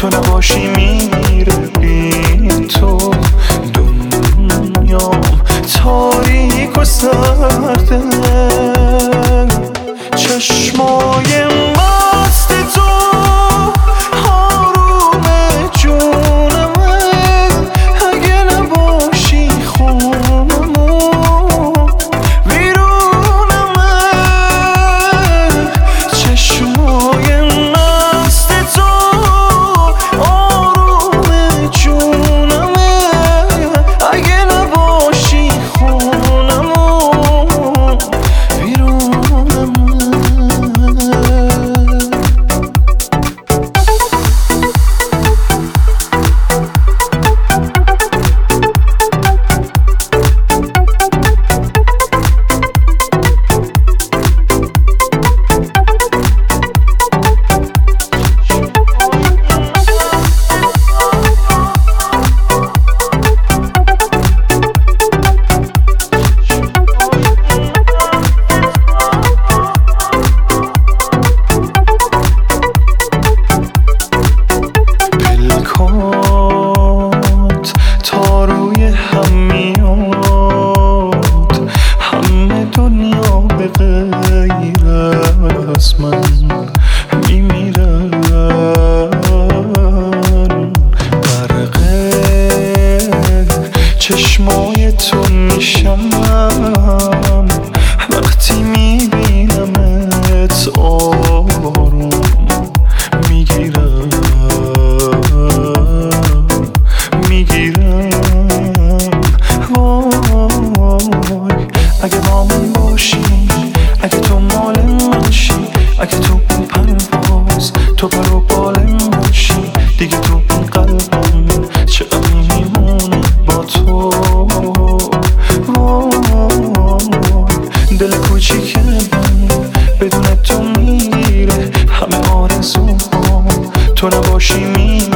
تو نباشی میره بی تو دنیام تاریک و سرده چشمای مست تو آروم جونمه اگه نباشی خونمون ویرونمه چشمای مست تو آروم جونمه اگه نباشی خونمون ویرونمه تا روی هم میاد همه دنیا به غیر از من میمیرن غرقه چشمای تو میشم وقتی میبینمت آروم میگیرم وای اگه با من باشی اگه تو مال من شی اگه تو اون پرواز تو پر و بال من شی دیگه تو اون قلبم چقدر میمونه با تو وای دل کوچیک من بدون تو میره همه آرزوام تو نباشی میره